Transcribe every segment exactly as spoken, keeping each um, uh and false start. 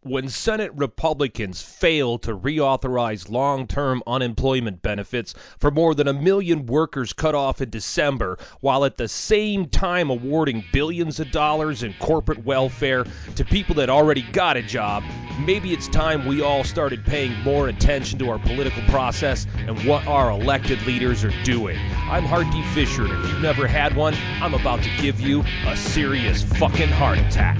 When Senate Republicans fail to reauthorize long-term unemployment benefits for more than a million workers cut off in December, while at the same time awarding billions of dollars in corporate welfare to people that already got a job, maybe it's time we all started paying more attention to our political process and what our elected leaders are doing. I'm Hart D. Fisher, and if you've never had one, I'm about to give you a serious fucking heart attack.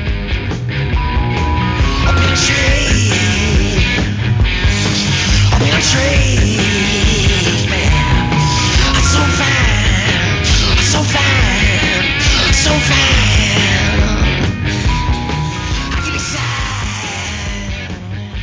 I've been a tree. I've been a tree, man. I'm so fine. I'm so fine. I'm so fine. I get excited.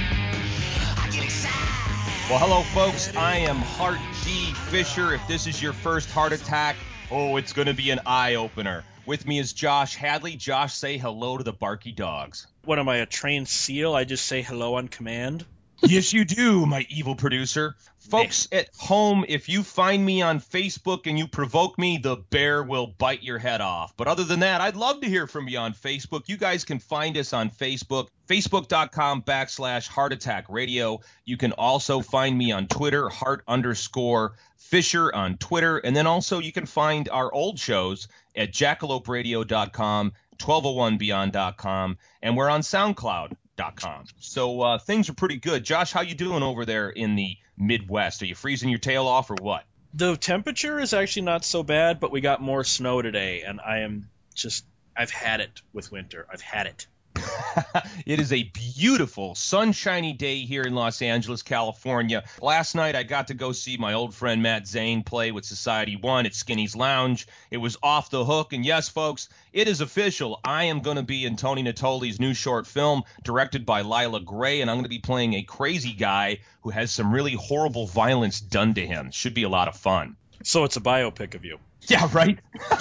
I get excited. Well, hello, folks. I am Hart D. Fisher. If this is your first heart attack, oh, it's going to be an eye-opener. With me is Josh Hadley. Josh, say hello to the barky dogs. What am I, a trained SEAL? I just say hello on command? Yes, you do, my evil producer. Folks at home, if you find me on Facebook and you provoke me, the bear will bite your head off. But other than that, I'd love to hear from you on Facebook. You guys can find us on Facebook, facebook.com backslash Heart Attack Radio. You can also find me on Twitter, Heart underscore Fisher on Twitter. And then also you can find our old shows at jackalope radio dot com, twelve oh one beyond dot com, and we're on SoundCloud dot com. So uh, things are pretty good. Josh, how you doing over there in the Midwest? Are you freezing your tail off or what? The temperature is actually not so bad, but we got more snow today, and I am just, I've had it with winter. I've had it. It is a beautiful, sunshiny day here in Los Angeles, California. Last night, I got to go see my old friend Matt Zane play with Society One at Skinny's Lounge. It was off the hook, and yes, folks, it is official. I am going to be in Tony Natoli's new short film, directed by Lila Gray, and I'm going to be playing a crazy guy who has some really horrible violence done to him. Should be a lot of fun. So it's a biopic of you. Yeah, right?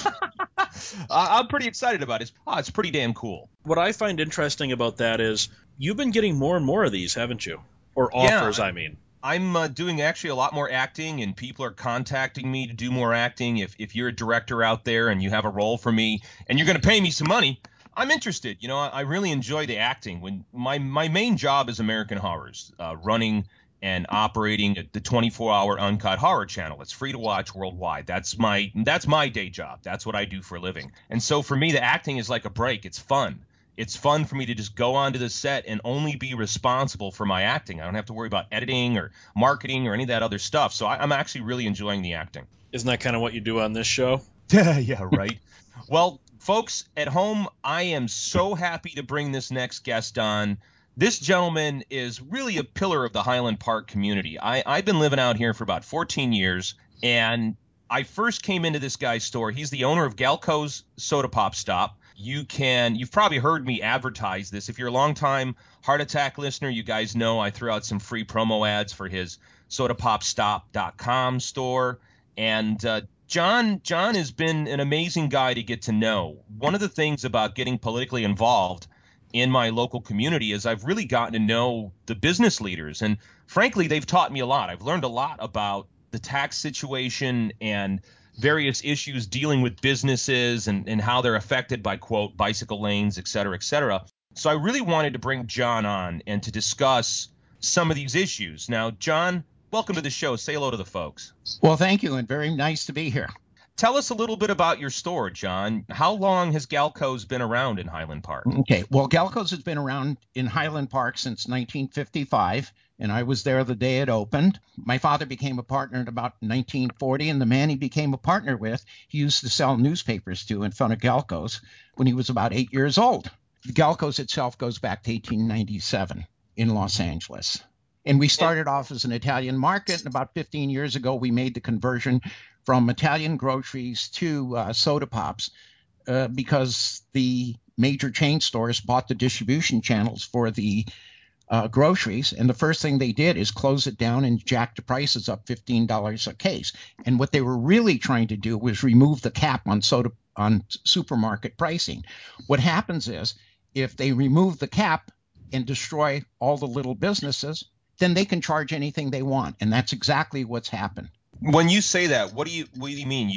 I'm pretty excited about it. Oh, it's pretty damn cool. What I find interesting about that is you've been getting more and more of these, haven't you? Or Yeah. offers, I mean. I'm uh, doing actually a lot more acting, and people are contacting me to do more acting. If if you're a director out there and you have a role for me and you're going to pay me some money, I'm interested. You know, I, I really enjoy the acting. When my, my main job is American Horrors, uh, running and operating the twenty-four hour uncut horror channel. It's free to watch worldwide. That's my that's my day job. That's what I do for a living. And so for me, the acting is like a break. It's fun. It's fun for me to just go onto the set and only be responsible for my acting. I don't have to worry about editing or marketing or any of that other stuff. So I, I'm actually really enjoying the acting. Isn't that kind of what you do on this show? Yeah, right. Well, folks at home, I am so happy to bring this next guest on. This gentleman is really a pillar of the Highland Park community. I, I've been living out here for about fourteen years, and I first came into this guy's store. He's the owner of Galco's Soda Pop Stop. You can, you've probably heard me advertise this. If you're a longtime Heart Attack listener, you guys know I threw out some free promo ads for his soda pop stop dot com store. And uh, John, John has been an amazing guy to get to know. One of the things about getting politically involved in my local community is I've really gotten to know the business leaders. And frankly, they've taught me a lot. I've learned a lot about the tax situation and various issues dealing with businesses and, and how they're affected by, quote, bicycle lanes, et cetera, et cetera. So I really wanted to bring John on and to discuss some of these issues. Now, John, welcome to the show. Say hello to the folks. Well, thank you, and very nice to be here. Tell us a little bit about your store, John. How long has Galco's been around in Highland Park? Okay, well, Galco's has been around in Highland Park since nineteen fifty-five, and I was there the day it opened. My father became a partner in about nineteen forty, and the man he became a partner with, he used to sell newspapers to in front of Galco's when he was about eight years old. Galco's itself goes back to eighteen ninety-seven in Los Angeles. And we started off as an Italian market, and about fifteen years ago, we made the conversion from Italian groceries to uh, soda pops uh, because the major chain stores bought the distribution channels for the uh, groceries. And the first thing they did is close it down and jack the prices up fifteen dollars a case. And what they were really trying to do was remove the cap on soda on supermarket pricing. What happens is if they remove the cap and destroy all the little businesses, then they can charge anything they want. And that's exactly what's happened. When you say that, what do you what do you mean? You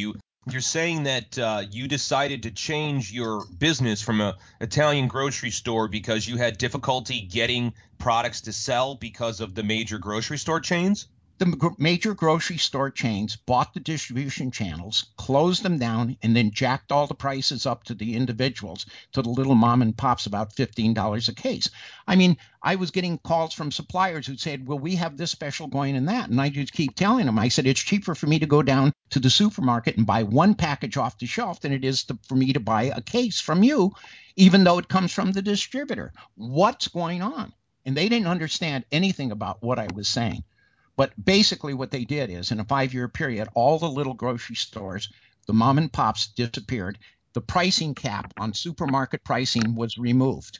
You're saying that uh, you decided to change your business from a Italian grocery store because you had difficulty getting products to sell because of the major grocery store chains? The gr- major grocery store chains bought the distribution channels, closed them down, and then jacked all the prices up to the individuals, to the little mom and pops, about fifteen dollars a case. I mean, I was getting calls from suppliers who said, well, we have this special going and that. And I just keep telling them, I said, it's cheaper for me to go down to the supermarket and buy one package off the shelf than it is to, for me to buy a case from you, even though it comes from the distributor. What's going on? And they didn't understand anything about what I was saying. But basically what they did is, in a five-year period, all the little grocery stores, the mom and pops, disappeared. The pricing cap on supermarket pricing was removed,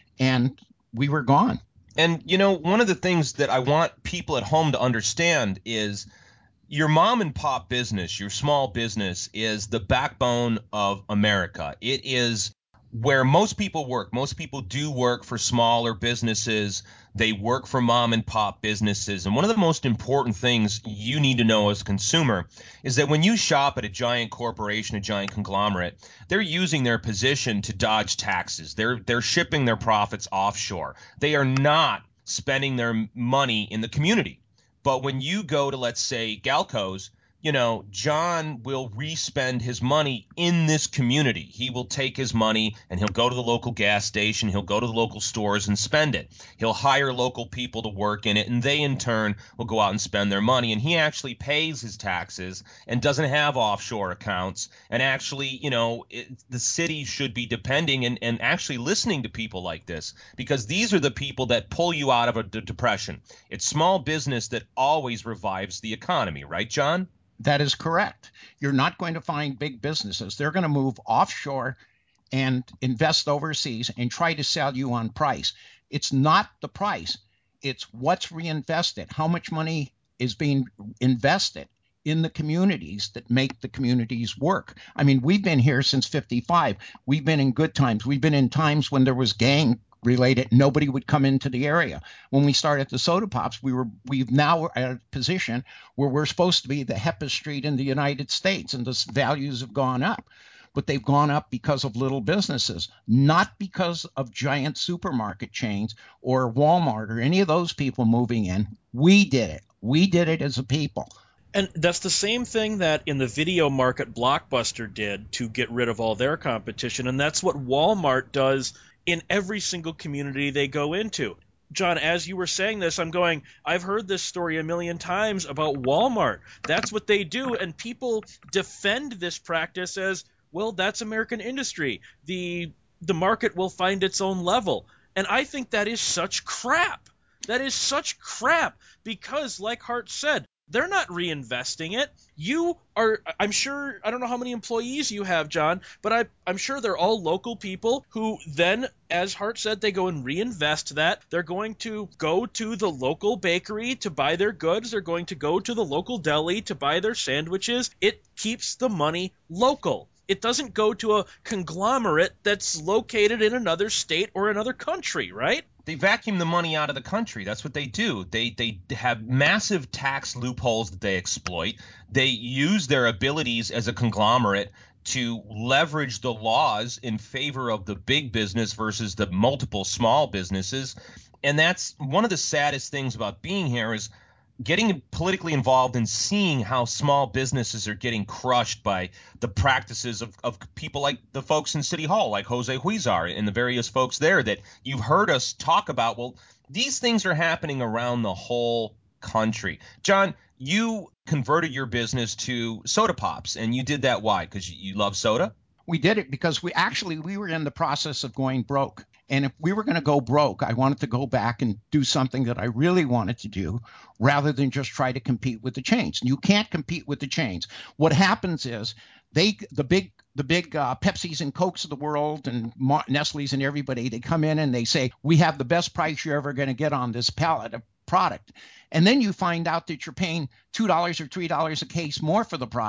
and we were gone. And, you know, one of the things that I want people at home to understand is your mom and pop business, your small business, is the backbone of America. It is where most people work. Most people do work for smaller businesses. They work for mom and pop businesses. And one of the most important things you need to know as a consumer is that when you shop at a giant corporation, a giant conglomerate, they're using their position to dodge taxes. They're they're shipping their profits offshore. They are not spending their money in the community. But when you go to, let's say, Galco's, you know, John will re-spend his money in this community. He will take his money and he'll go to the local gas station. He'll go to the local stores and spend it. He'll hire local people to work in it, and they in turn will go out and spend their money. And he actually pays his taxes and doesn't have offshore accounts. And actually, you know, it, the city should be depending and, and actually listening to people like this, because these are the people that pull you out of a d- depression. It's small business that always revives the economy, right, John? That is correct. You're not going to find big businesses. They're going to move offshore and invest overseas and try to sell you on price. It's not the price. It's what's reinvested, how much money is being invested in the communities that make the communities work. I mean, we've been here since fifty-five. We've been in good times. We've been in times when there was gang related, nobody would come into the area. When we started the Soda Pops, we were we've now at a position where we're supposed to be the Heppa Street in the United States, and the values have gone up. But they've gone up because of little businesses, not because of giant supermarket chains or Walmart or any of those people moving in. We did it. We did it as a people. And that's the same thing that in the video market Blockbuster did to get rid of all their competition, and that's what Walmart does in every single community they go into. John, as you were saying this, I'm going, I've heard this story a million times about Walmart. That's what they do, and people defend this practice as, well, that's American industry. The the market will find its own level. And I think that is such crap. That is such crap because, like Hart said, they're not reinvesting it. You are, I'm sure, I don't know how many employees you have, John, but I, I'm sure they're all local people who then, as Hart said, they go and reinvest that. They're going to go to the local bakery to buy their goods. They're going to go to the local deli to buy their sandwiches. It keeps the money local. It doesn't go to a conglomerate that's located in another state or another country, right? They vacuum the money out of the country. That's what they do. They they have massive tax loopholes that they exploit. They use their abilities as a conglomerate to leverage the laws in favor of the big business versus the multiple small businesses. And that's one of the saddest things about being here is getting politically involved and seeing how small businesses are getting crushed by the practices of, of people like the folks in City Hall, like Jose Huizar and the various folks there that you've heard us talk about. Well, these things are happening around the whole country. John, you converted your business to Soda Pops, and you did that why? Because you love soda? We did it because we actually we were in the process of going broke. And if we were going to go broke, I wanted to go back and do something that I really wanted to do rather than just try to compete with the chains. You can't compete with the chains. What happens is they the big the big uh, Pepsis and Cokes of the world and Nestle's and everybody, they come in and they say, we have the best price you're ever going to get on this pallet of product. And then you find out that you're paying two dollars or three dollars a case more for the product,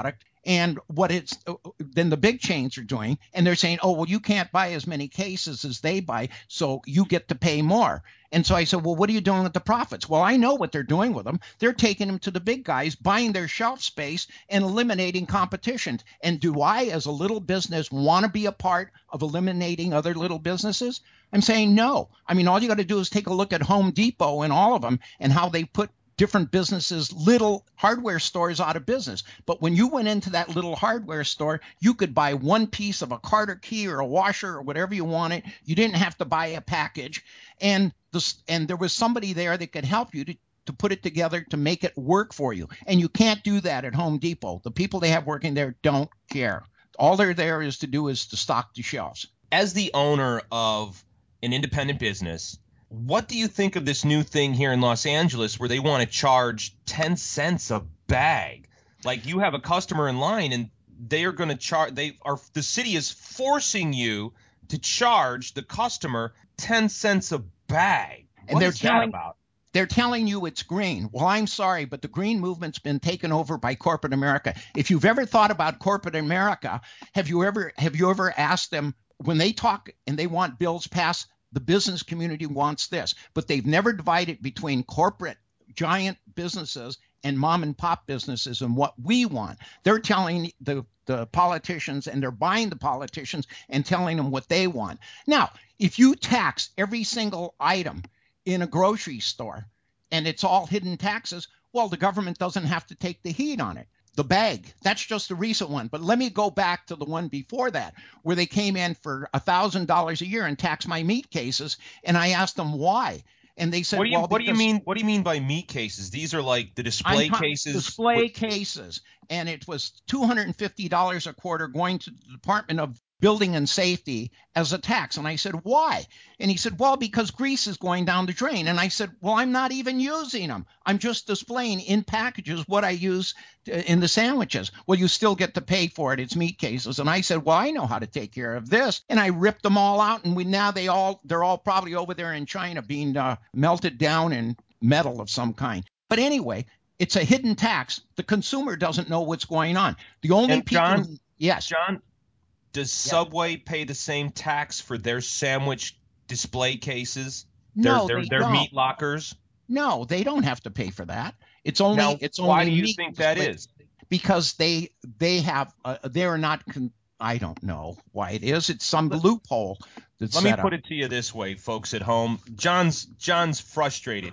And what it's then the big chains are doing, and they're saying, oh, well, you can't buy as many cases as they buy, so you get to pay more. And so I said, well, what are you doing with the profits? Well, I know what they're doing with them. They're taking them to the big guys, buying their shelf space and eliminating competition. And do I, as a little business, want to be a part of eliminating other little businesses? I'm saying no. I mean, all you got to do is take a look at Home Depot and all of them and how they put different businesses, little hardware stores out of business. But when you went into that little hardware store, you could buy one piece of a Carter key or a washer or whatever you wanted. You didn't have to buy a package. And this, and there was somebody there that could help you to, to put it together to make it work for you. And you can't do that at Home Depot. The people they have working there don't care. All they're there is to do is to stock the shelves. As the owner of an independent business, what do you think of this new thing here in Los Angeles where they want to charge ten cents a bag? Like, you have a customer in line and they are going to charge, they are, the city is forcing you to charge the customer ten cents a bag. And What they're is telling, that about? They're telling you it's green. Well, I'm sorry, but the green movement's been taken over by corporate America. If you've ever thought about corporate America, have you ever have you ever asked them when they talk and they want bills passed, the business community wants this, but they've never divided between corporate giant businesses and mom and pop businesses and what we want. They're telling the, the politicians, and they're buying the politicians and telling them what they want. Now, if you tax every single item in a grocery store and it's all hidden taxes, well, the government doesn't have to take the heat on it. The bag, that's just a recent one. But let me go back to the one before that, where they came in for one thousand dollars a year and taxed my meat cases. And I asked them why. And they said, What do you well, what do you because mean what do you mean by meat cases? These are like the display I'm ta- cases. display with- cases. And it was two hundred fifty dollars a quarter going to the Department of Building and Safety as a tax. And I said, why? And he said, well, because grease is going down the drain. And I said, well, I'm not even using them. I'm just displaying in packages what I use to, in the sandwiches. Well, you still get to pay for it. It's meat cases. And I said, well, I know how to take care of this. And I ripped them all out. And we now they all they're all probably over there in China being uh, melted down in metal of some kind. But anyway, it's a hidden tax. The consumer doesn't know what's going on. The only And people John, who, yes. John, does Yeah. Subway pay the same tax for their sandwich display cases? No, their, their, they their don't. meat lockers? No, they don't have to pay for that. It's only Now, it's why only do you meat think that display- is? Because they they have uh, they're not. Con- I don't know why it is. It's some loophole that's Let me set put up. it to you this way, folks at home. John's John's frustrated.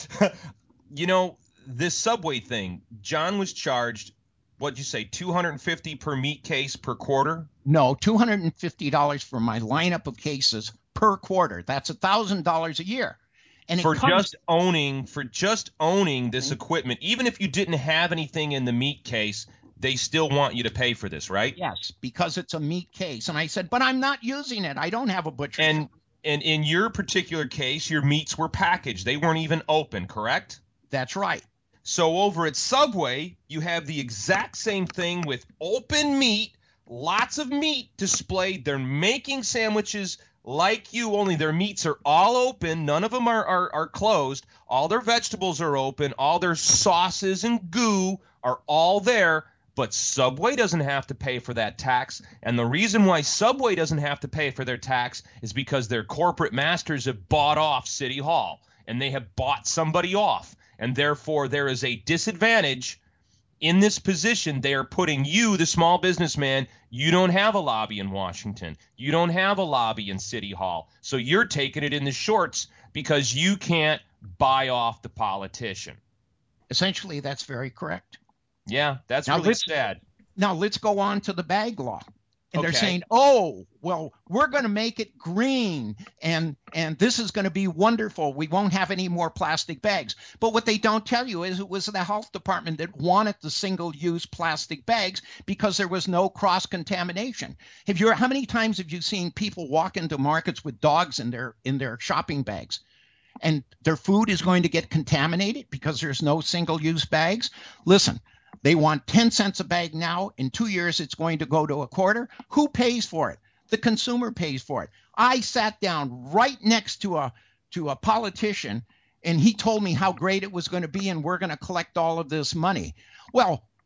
You know, this Subway thing, John was charged, what'd you say, two hundred fifty per meat case per quarter? No, two hundred fifty dollars for my lineup of cases per quarter. That's one thousand dollars a year. And For it comes, just owning for just owning this equipment, even if you didn't have anything in the meat case, they still want you to pay for this, right? yes, because it's a meat case. And I said, but I'm not using it. I don't have a butcher And shop. and in your particular case, your meats were packaged. They weren't even open, correct? That's right. So over at Subway, you have the exact same thing with open meat, lots of meat displayed. They're making sandwiches like you, only their meats are all open. None of them are, are, are closed. All their vegetables are open. All their sauces and goo are all there. But Subway doesn't have to pay for that tax. And the reason why Subway doesn't have to pay for their tax is because their corporate masters have bought off City Hall, and they have bought somebody off. And therefore, there is a disadvantage in this position. They are putting you, the small businessman, you don't have a lobby in Washington. You don't have a lobby in City Hall. So you're taking it in the shorts because you can't buy off the politician. Essentially, that's very correct. Yeah, that's Now really let's- sad. Now let's go on to the bag law. And they're Okay. saying, oh, well, we're going to make it green and and this is going to be wonderful. We won't have any more plastic bags. But what they don't tell you is it was the health department that wanted the single-use plastic bags because there was no cross-contamination. Have you how many times have you seen people walk into markets with dogs in their in their shopping bags? And their food is going to get contaminated because there's no single-use bags? Listen, they want ten cents a bag now. In two years, it's going to go to a quarter. Who pays for it? The consumer pays for it. I sat down right next to a to a politician, and he told me how great it was going to be, and we're going to collect all of this money. Well,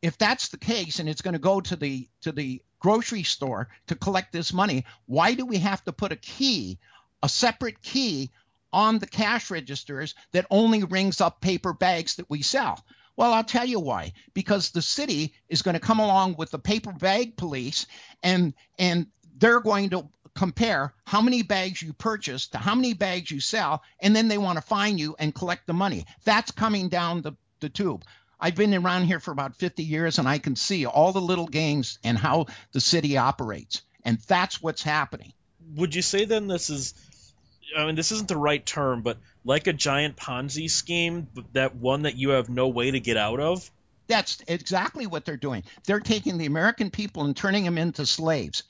if that's the case and it's going to go to the to the grocery store to collect this money, why do we have to put a key, a separate key on the cash registers that only rings up paper bags that we sell? Well, I'll tell you why. Because the city is going to come along with the paper bag police, and and they're going to compare how many bags you purchase to how many bags you sell, and then they want to fine you and collect the money. That's coming down the, the tube. I've been around here for about fifty years, and I can see all the little games and how the city operates. And that's what's happening. Would you say then this is, I mean, this isn't the right term, but like a giant Ponzi scheme, but that one that you have no way to get out of? That's exactly what they're doing. They're taking the American people and turning them into slaves.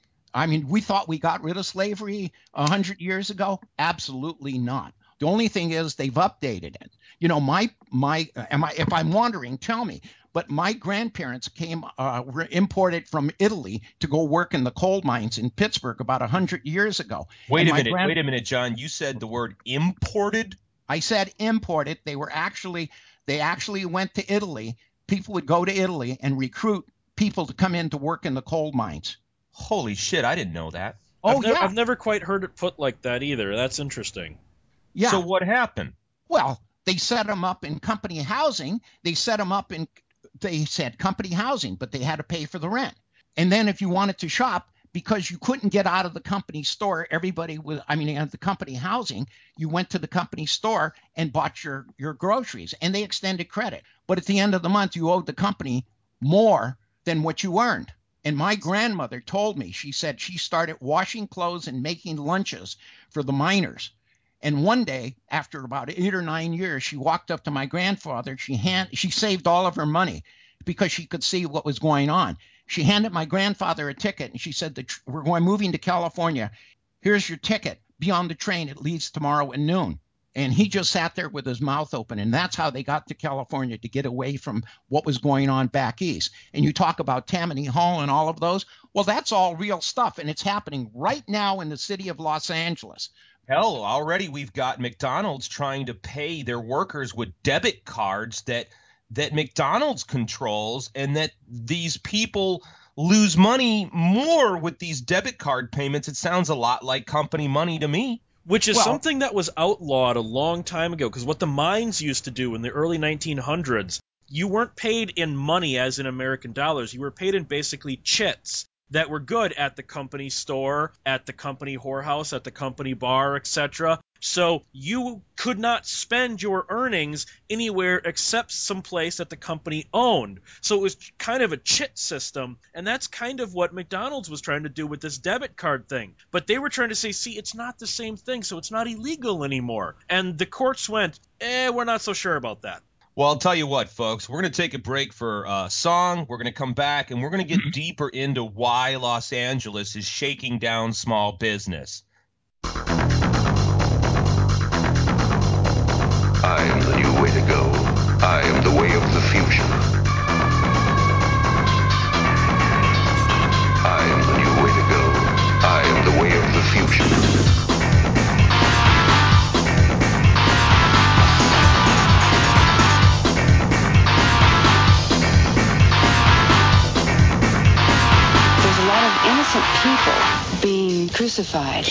I mean, we thought we got rid of slavery a hundred years ago. Absolutely not. The only thing is they've updated it. You know, my my am I if I'm wandering, tell me. But my grandparents came uh, were imported from Italy to go work in the coal mines in Pittsburgh about a hundred years ago. Wait And a my minute, grand- wait a minute, John. You said the word imported? I said imported. They were actually they actually went to Italy. People would go to Italy and recruit people to come in to work in the coal mines. Holy shit, I didn't know that. Oh I've, nev- yeah, I've never quite heard it put like that either. That's interesting. yeah. So what happened? Well, they set them up in company housing. They set them up in, they said company housing, but they had to pay for the rent. And then if you wanted to shop, because you couldn't get out of the company store, everybody was, I mean, at the company housing, you went to the company store and bought your, your groceries, and they extended credit. But at the end of the month, you owed the company more than what you earned. And my grandmother told me, she said she started washing clothes and making lunches for the miners. And one day, after about eight or nine years, she walked up to my grandfather. She hand, she saved all of her money because she could see what was going on. She handed my grandfather a ticket, and she said, "We're going moving to California. Here's your ticket. Be on the train. It leaves tomorrow at noon." And he just sat there with his mouth open. And that's how they got to California, to get away from what was going on back east. And you talk about Tammany Hall and all of those. Well, that's all real stuff. And it's happening right now in the city of Los Angeles. Hell, already we've got McDonald's trying to pay their workers with debit cards that that McDonald's controls, and that these people lose money more with these debit card payments. It sounds a lot like company money to me. Which is Well- something that was outlawed a long time ago, because what the mines used to do in the early nineteen hundreds, you weren't paid in money as in American dollars. You were paid in basically chits that were good at the company store, at the company whorehouse, at the company bar, et cetera. So you could not spend your earnings anywhere except someplace that the company owned. So it was kind of a chit system, and that's kind of what McDonald's was trying to do with this debit card thing. But they were trying to say, see, it's not the same thing, so it's not illegal anymore. And the courts went, eh, we're not so sure about that. Well, I'll tell you what, folks, we're going to take a break for a song. We're going to come back, and we're going to get deeper into why Los Angeles is shaking down small business. I am the new way to go. I am the way of the future. I am the new way to go. I am the way of the future. There's a lot of innocent people being crucified.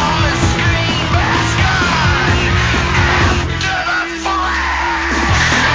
After the flash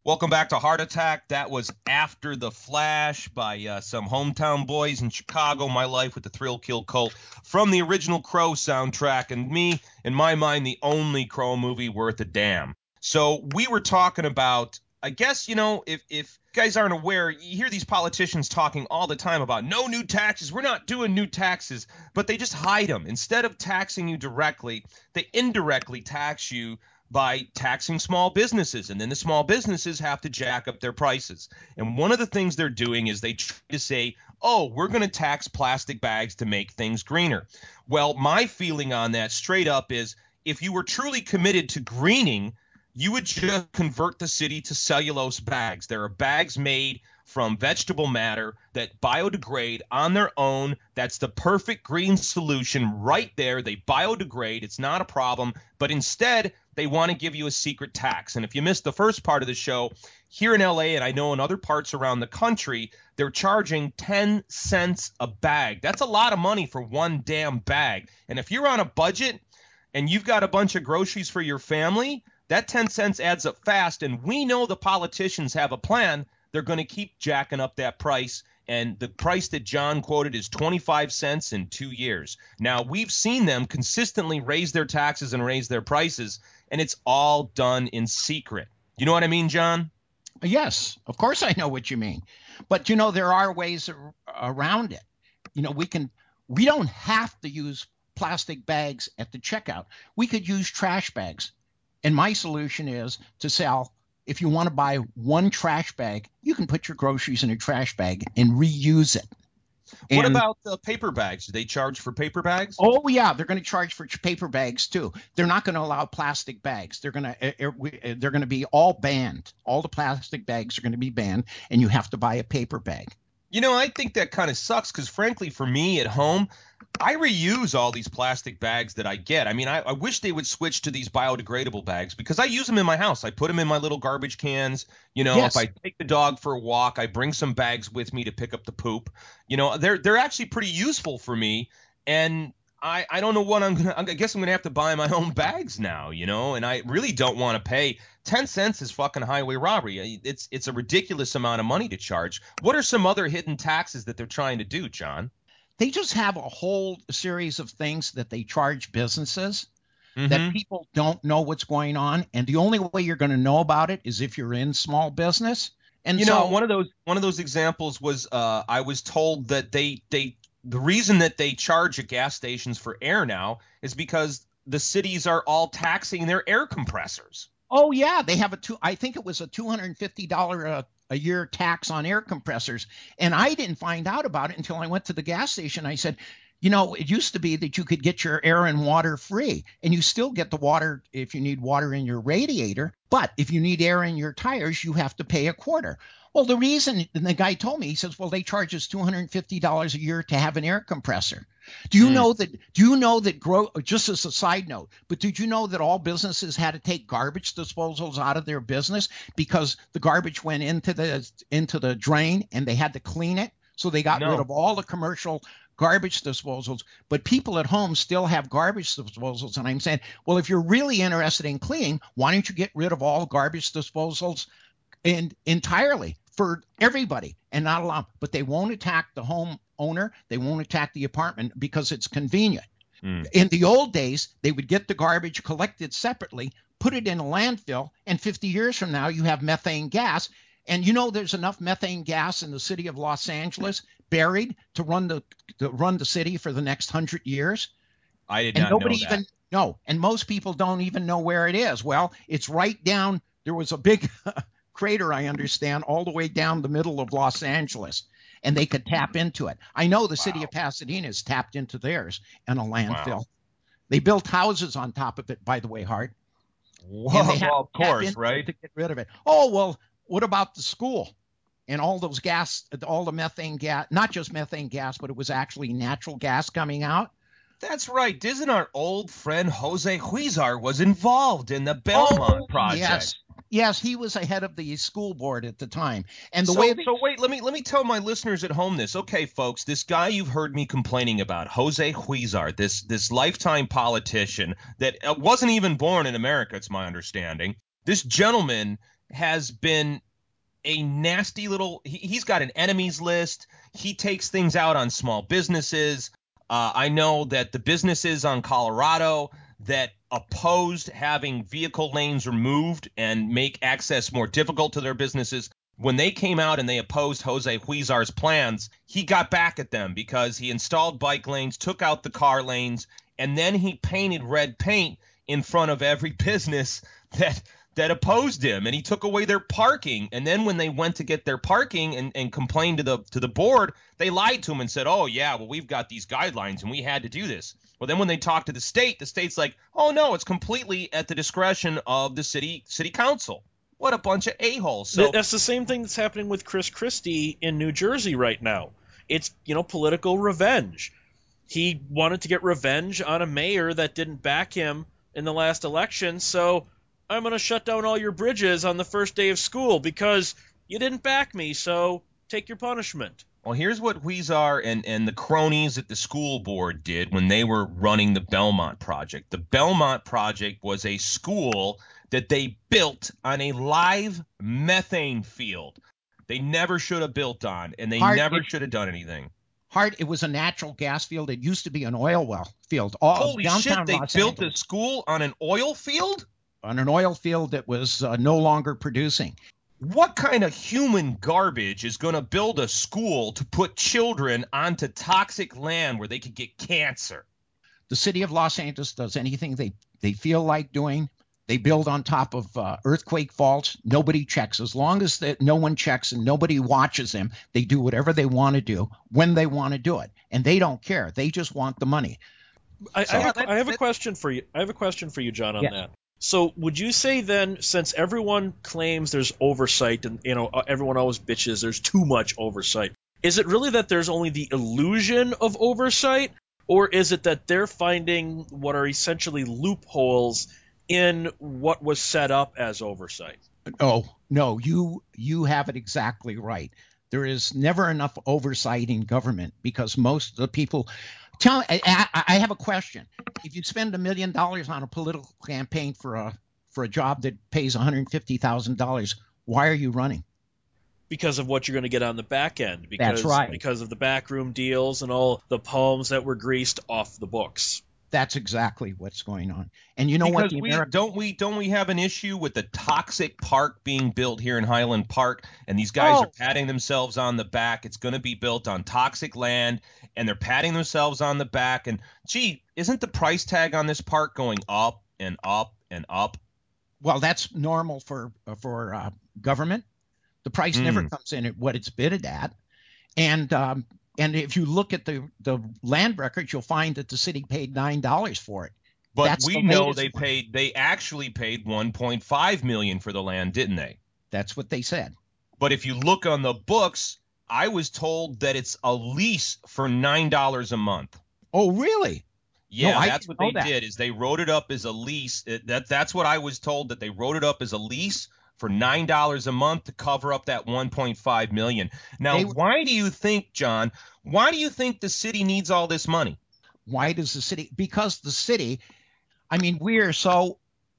Welcome back to Heart Attack. That was After the Flash by uh, some hometown boys in Chicago, My Life with the Thrill Kill Cult, from the original Crow soundtrack, and me, in my mind, the only Crow movie worth a damn. So we were talking about, I guess, you know, if, if you guys aren't aware, you hear these politicians talking all the time about no new taxes, we're not doing new taxes, but they just hide them. Instead of taxing you directly, they indirectly tax you by taxing small businesses, and then the small businesses have to jack up their prices. And one of the things they're doing is they try to say, oh, we're going to tax plastic bags to make things greener. Well, my feeling on that straight up is if you were truly committed to greening, you would just convert the city to cellulose bags. There are bags made from vegetable matter that biodegrade on their own. That's the perfect green solution right there. They biodegrade. It's not a problem. But instead, they want to give you a secret tax. And if you missed the first part of the show, here in L A, and I know in other parts around the country, they're charging ten cents a bag. That's a lot of money for one damn bag. And if you're on a budget and you've got a bunch of groceries for your family, that ten cents adds up fast. And we know the politicians have a plan. They're going to keep jacking up that price. And the price that John quoted is twenty-five cents in two years. Now, we've seen them consistently raise their taxes and raise their prices, and it's all done in secret. You know what I mean, John? Yes, of course I know what you mean. But, you know, there are ways ar- around it. You know, we can, we don't have to use plastic bags at the checkout. We could use trash bags. And my solution is to sell, if you want to buy one trash bag, you can put your groceries in a trash bag and reuse it. What And- about the paper bags? Do they charge for paper bags? Oh, yeah, they're going to charge for ch- paper bags, too. They're not going to allow plastic bags. They're going to uh, uh, they're going to be all banned. All the plastic bags are going to be banned, and you have to buy a paper bag. You know, I think that kind of sucks because, frankly, for me at home, I reuse all these plastic bags that I get. I mean, I, I wish they would switch to these biodegradable bags because I use them in my house. I put them in my little garbage cans. You know, Yes. if I take the dog for a walk, I bring some bags with me to pick up the poop. You know, they're they're actually pretty useful for me. And I, I don't know what I'm gonna. I guess I'm gonna have to buy my own bags now. You know, and I really don't want to pay ten cents is fucking highway robbery. It's it's a ridiculous amount of money to charge. What are some other hidden taxes that they're trying to do, John? They just have a whole series of things that they charge businesses Mhm. that people don't know what's going on. And the only way you're going to know about it is if you're in small business. And You so, know, one of those one of those examples was uh, I was told that they they the reason that they charge at gas stations for air now is because the cities are all taxing their air compressors. oh, yeah, they have a two, I think it was a two hundred fifty dollars a, a year tax on air compressors. And I didn't find out about it until I went to the gas station. I said, you know, it used to be that you could get your air and water free, and you still get the water if you need water in your radiator. But if you need air in your tires, you have to pay a quarter. Well, the reason, and the guy told me, he says, well, they charge us two hundred fifty dollars a year to have an air compressor. Do you Hmm. know that, do you know that, grow, just as a side note, but did you know that all businesses had to take garbage disposals out of their business because the garbage went into the, into the drain and they had to clean it? So they got No. rid of all the commercial garbage disposals, but people at home still have garbage disposals. And I'm saying, well, if you're really interested in cleaning, why don't you get rid of all garbage disposals and entirely for everybody and not allow, but they won't attack the home owner. They won't attack the apartment because it's convenient. Hmm. In the old days, they would get the garbage collected separately, put it in a landfill, and fifty years from now, you have methane gas. And you know, there's enough methane gas in the city of Los Angeles buried to run the to run the city for the next hundred years. I did And not nobody know that. even no, and most people don't even know where it is. Well, it's right down. There was a big crater, I understand, all the way down the middle of Los Angeles, and they could tap into it. I know the city Wow. of Pasadena has tapped into theirs in a landfill. Wow. They built houses on top of it, by the way, Hart. Whoa, And they have well, of to tap course, into it right? to get rid of it. Oh, well, what about the school? And all those gas, all the methane gas, not just methane gas, but it was actually natural gas coming out. That's right. Isn't our old friend Jose Huizar was involved in the Belmont project? Yes. Yes, he was ahead of the school board at the time. And the so, way they, so wait, let me let me tell my listeners at home this. Okay, folks, this guy you've heard me complaining about, Jose Huizar, this this lifetime politician that uh, wasn't even born in America, it's my understanding. This gentleman has been a nasty little he, he's got an enemies list. He takes things out on small businesses. Uh, I know that the businesses on Colorado that opposed having vehicle lanes removed and make access more difficult to their businesses, when they came out and they opposed Jose Huizar's plans, he got back at them because he installed bike lanes, took out the car lanes, and then he painted red paint in front of every business that that opposed him, and he took away their parking. And then when they went to get their parking and, and complained to the to the board, they lied to him and said, oh, yeah, well, we've got these guidelines and we had to do this. Well, then when they talked to the state, the state's like, oh, no, it's completely at the discretion of the city city council. What a bunch of a-holes. So that's the same thing that's happening with Chris Christie in New Jersey right now. It's, you know, political revenge. He wanted to get revenge on a mayor that didn't back him in the last election, so I'm going to shut down all your bridges on the first day of school because you didn't back me, so take your punishment. Well, here's what Huizar and, and the cronies at the school board did when they were running the Belmont Project. The Belmont Project was a school that they built on a live methane field. They never should have built on, and they Hart, never it, should have done anything. Hart, it was a natural gas field. It used to be an oil well field. All, Holy downtown shit, they Los built Angeles. a school on an oil field? On an oil field that was uh, no longer producing. What kind of human garbage is going to build a school to put children onto toxic land where they could get cancer? The city of Los Angeles does anything they, they feel like doing. They build on top of uh, earthquake faults. Nobody checks. As long as that no one checks and nobody watches them, they do whatever they want to do when they want to do it. And they don't care. They just want the money. I, So- I have, a, that- I have a that- question for you. I have a question for you, John, on Yeah. that. So would you say then, since everyone claims there's oversight and, you know, everyone always bitches there's too much oversight, is it really that there's only the illusion of oversight, or is it that they're finding what are essentially loopholes in what was set up as oversight? Oh, no, you you have it exactly right. There is never enough oversight in government because most of the people tell I, I I have a question. If you spend a million dollars on a political campaign for a for a job that pays one hundred fifty thousand dollars, why are you running? Because of what you're going to get on the back end. Because, That's right. Because of the backroom deals and all the palms that were greased off the books. That's exactly what's going on. And you know Because what? The we American don't we don't we have an issue with the toxic park being built here in Highland Park, and these guys Oh. are patting themselves on the back. It's going to be built on toxic land, and they're patting themselves on the back. And gee, isn't the price tag on this park going up and up and up? well, that's normal for for uh, government. The price never Mm. comes in at what it's bidded at, and um, and if you look at the the land records, you'll find that the city paid nine dollars for it. But That's we the know latest they one. paid they actually paid one point five million dollars for the land, didn't they? That's what they said. But if you look on the books, I was told that it's a lease for nine dollars a month. Oh, really? Yeah, No, I that's didn't what know they that. did is they wrote it up as a lease. It, that that's what I was told, that they wrote it up as a lease for nine dollars a month to cover up that one point five million dollars. Now, They- why do you think, John, why do you think the city needs all this money? Why does the city? Because the city, I mean, we are so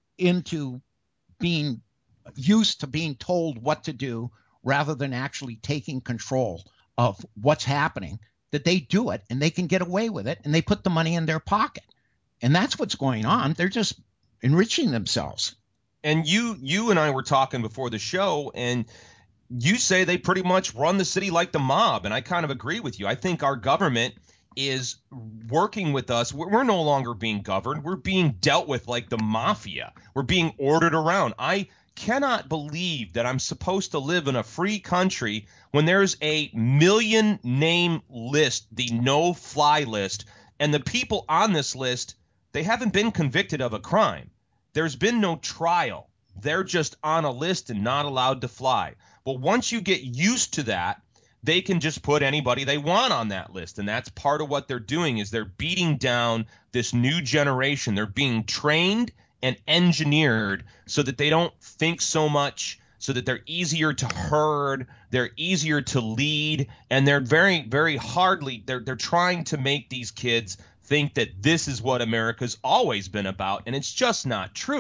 into being used to being told what to do rather than actually taking control of what's happening that they do it and they can get away with it and they put the money in their pocket. And that's what's going on. They're just enriching themselves. And you you and I were talking before the show, and you say they pretty much run the city like the mob, and I kind of agree with you. I think our government is working with us. We're, we're no longer being governed. We're being dealt with like the mafia. We're being ordered around. I cannot believe that I'm supposed to live in a free country when there's a million name list, the no-fly list, and the people on this list, they haven't been convicted of a crime. There's been no trial. They're just on a list and not allowed to fly. But once you get used to that, they can just put anybody they want on that list. And that's part of what they're doing is they're beating down this new generation. They're being trained and engineered so that they don't think so much, so that they're easier to herd, they're easier to lead, and they're very, very hardly, they're, they're trying to make these kids think that this is what America's always been about, and it's just not true.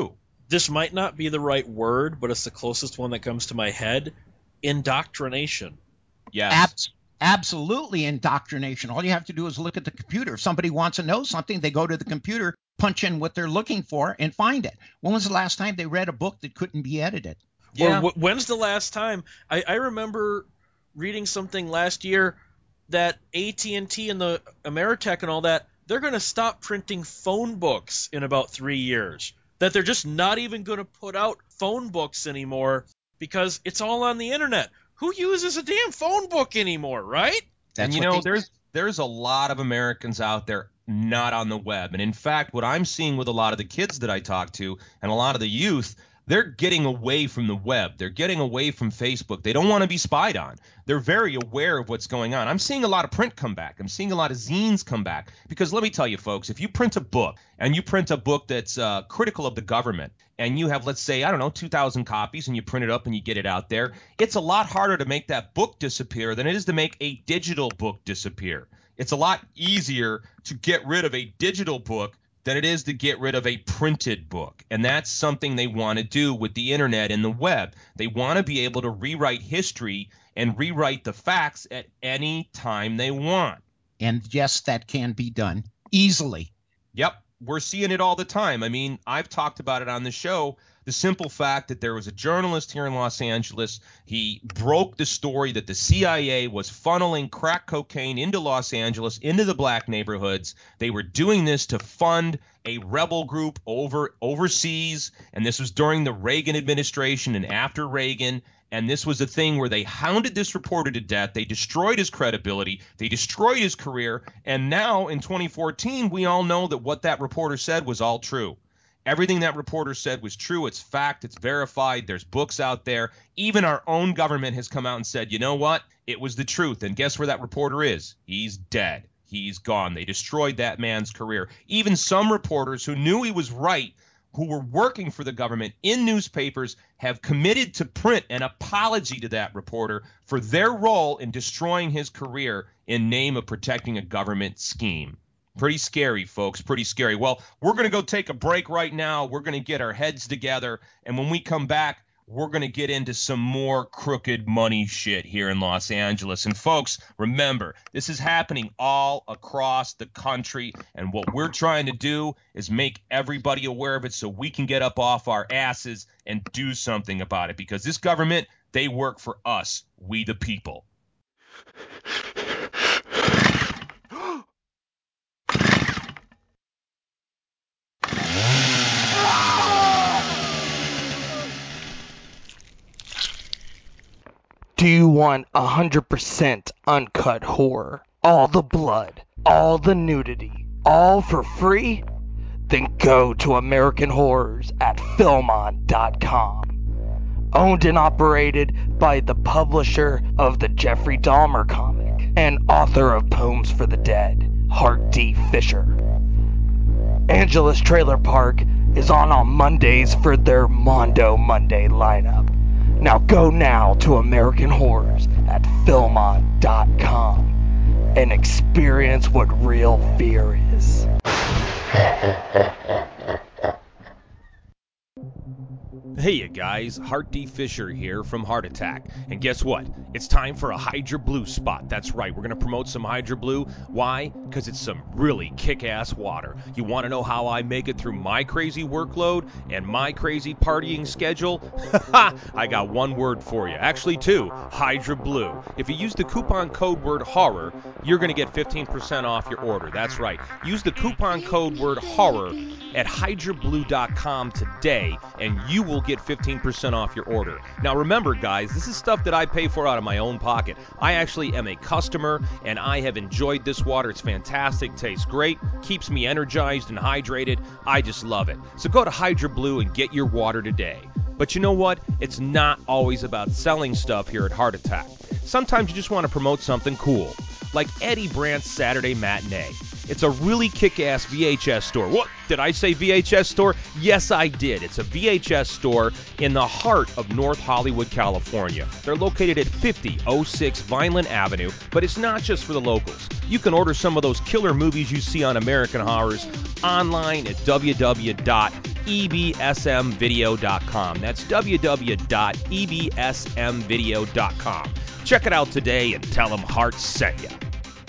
this might not be the right word, but it's the closest one that comes to my head. Indoctrination. Yes. Abs- absolutely indoctrination. All you have to do is look at the computer. If somebody wants to know something, they go to the computer, punch in what they're looking for, and find it. When was the last time they read a book that couldn't be edited? Yeah. Or w- when's the last time? I, I remember reading something last year that A T and T and the Ameritech and all that, they're going to stop printing phone books in about three years. That they're just not even going to put out phone books anymore because it's all on the internet. Who uses a damn phone book anymore, right? And That's you what know, they- there's there's a lot of Americans out there not on the web. And in fact, what I'm seeing with a lot of the kids that I talk to and a lot of the youth, they're getting away from the web. They're getting away from Facebook. They don't want to be spied on. They're very aware of what's going on. I'm seeing a lot of print come back. I'm seeing a lot of zines come back. Because let me tell you, folks, if you print a book and you print a book that's uh, critical of the government, and you have, let's say, I don't know, two thousand copies, and you print it up and you get it out there, it's a lot harder to make that book disappear than it is to make a digital book disappear. It's a lot easier to get rid of a digital book than it is to get rid of a printed book. And that's something they want to do with the internet and the web. They want to be able to rewrite history and rewrite the facts at any time they want. And yes, that can be done easily. Yep, we're seeing it all the time. I mean, I've talked about it on the show. The simple fact that there was a journalist here in Los Angeles, he broke the story that the C I A was funneling crack cocaine into Los Angeles, into the black neighborhoods. They were doing this to fund a rebel group over overseas, and this was during the Reagan administration and after Reagan. And this was a thing where they hounded this reporter to death. They destroyed his credibility. They destroyed his career. And now in twenty fourteen, we all know that what that reporter said was all true. Everything that reporter said was true. It's fact. It's verified. There's books out there. Even our own government has come out and said, you know what? It was the truth. And guess where that reporter is? He's dead. He's gone. They destroyed that man's career. Even some reporters who knew he was right, who were working for the government in newspapers, have committed to print an apology to that reporter for their role in destroying his career in name of protecting a government scheme. Pretty scary, folks. Pretty scary. Well, we're going to go take a break right now. We're going to get our heads together. And when we come back, we're going to get into some more crooked money shit here in Los Angeles. And folks, remember, this is happening all across the country. And what we're trying to do is make everybody aware of it so we can get up off our asses and do something about it. Because this government, they work for us, we the people. Do you want one hundred percent uncut horror? All the blood, all the nudity, all for free? Then go to American Horrors at Filmon dot com. Owned and operated by the publisher of the Jeffrey Dahmer comic and author of Poems for the Dead, Hart D. Fisher. Angeles Trailer Park is on on Mondays for their Mondo Monday lineup. Now go now to American Horrors at Filmon dot com and experience what real fear is. Hey you guys, Hart D. Fisher here from Heart Attack. And guess what? It's time for a Hydra Blue spot. That's right, we're going to promote some Hydra Blue. Why? Because it's some really kick-ass water. You want to know how I make it through my crazy workload and my crazy partying schedule? I got one word for you. Actually two, Hydra Blue. If you use the coupon code word HORROR, you're going to get fifteen percent off your order. That's right. Use the coupon code word HORROR at Hydra Blue dot com today, and you will get fifteen percent off your order. Now remember guys, this is stuff that I pay for out of my own pocket. I actually am a customer, and I have enjoyed this water. It's fantastic, tastes great, keeps me energized and hydrated. I just love it. So go to Hydra Blue and get your water today. But you know what? It's not always about selling stuff here at Heart Attack. Sometimes you just want to promote something cool, like Eddie Brandt's Saturday Matinee. It's a really kick-ass V H S store. What? Did I say V H S store? Yes, I did. It's a V H S store in the heart of North Hollywood, California. They're located at fifty oh six Vineland Avenue, but it's not just for the locals. You can order some of those killer movies you see on American Horrors online at w w w dot e b s m video dot com. That's w w w dot e b s m video dot com. Check it out today and tell them Hart sent you.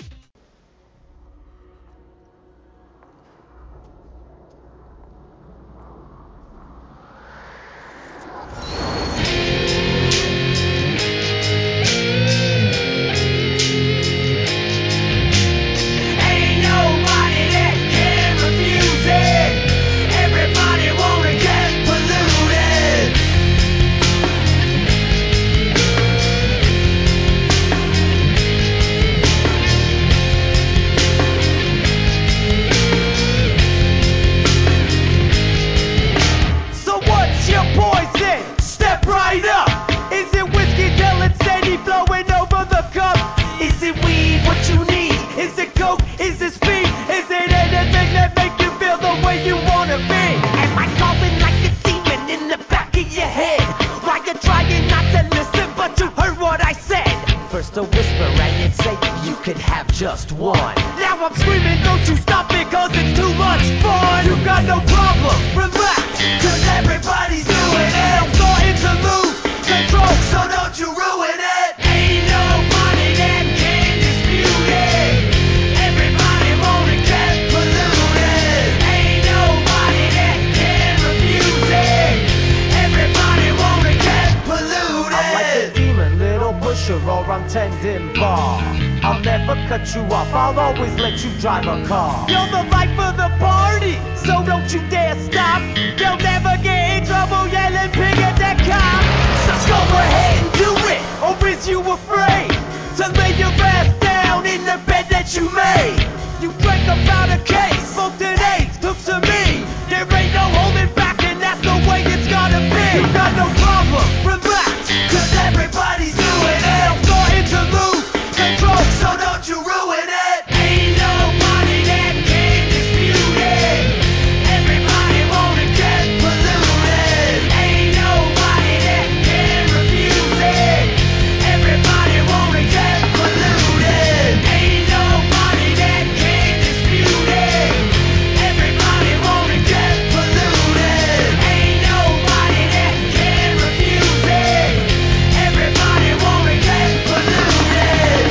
Just one. Now I'm screaming, don't you stop it, cause it's too much fun. You got no problem, relax, cause everybody's doing it. I'm starting to lose control, so don't you ruin it. Ain't nobody that can dispute it. Everybody wanna get polluted. Ain't nobody that can refuse it. Everybody wanna get polluted. I'm like the demon, little pusher, or I'm tending bar. I'll never cut you off, I'll always let you drive a car. You're the life of the party, so don't you dare stop. They'll never get in trouble yelling pig at that cop. So go ahead and do it, or is you afraid to lay your ass down in the bed that you made? You drank about a case, smoked an eighth, took to me. There ain't no holding back, and that's the way it's gotta be. You got no problem, relax, cause everybody's doing it. I'm starting to lose control, so don't you ruin it. Ain't nobody that can dispute it. Everybody wanna get polluted. Ain't nobody that can refuse it. Everybody wanna get polluted. Ain't nobody that can dispute it. Everybody wanna get polluted. Ain't nobody that can refuse it. Everybody wanna get polluted.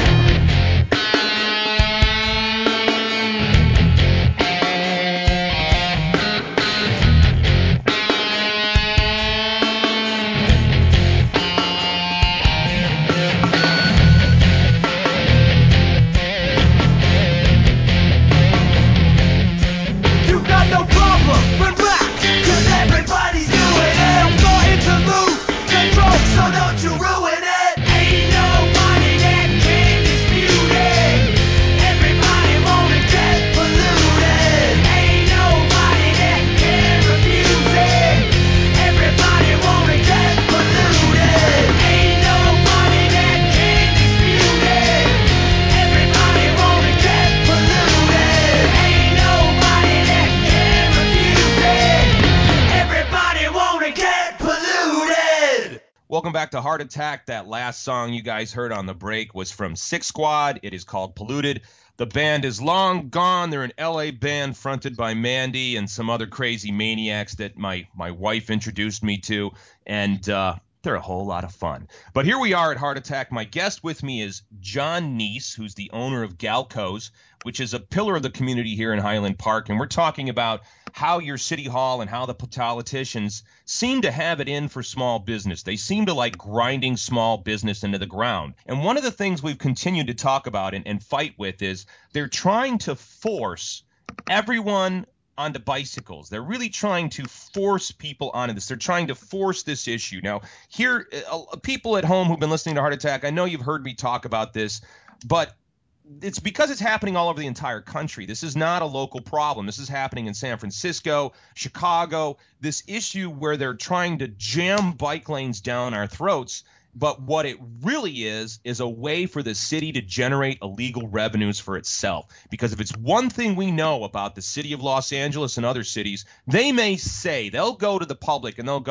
You got no problem, relax, cause everybody's doing it. I'm starting to lose control, so don't you ruin it. Ain't nobody that can dispute it. Everybody wanna get polluted. Ain't nobody that can refuse it. Everybody wanna get polluted. Ain't nobody that can dispute it. Everybody wanna get polluted. Ain't nobody that can refuse it. Everybody wanna get polluted. Welcome back to Heart Attack. That last song you guys heard on the break was from Six Squad. It is called Polluted. The band is long gone. They're an L A band fronted by Mandy and some other crazy maniacs that my, my wife introduced me to, and uh, they're a whole lot of fun. But here we are at Heart Attack. My guest with me is John Neese, who's the owner of Galco's, which is a pillar of the community here in Highland Park, and we're talking about how your city hall and how the politicians seem to have it in for small business. They seem to like grinding small business into the ground. And one of the things we've continued to talk about and, and fight with is they're trying to force everyone onto bicycles. They're really trying to force people onto this. They're trying to force this issue. Now, here, uh, people at home who've been listening to Heart Attack, I know you've heard me talk about this, but it's because it's happening all over the entire country. This is not a local problem. This is happening in San Francisco, Chicago, this issue where they're trying to jam bike lanes down our throats. But what it really is, is a way for the city to generate illegal revenues for itself. Because if it's one thing we know about the city of Los Angeles and other cities, they may say, they'll go to the public and they'll go,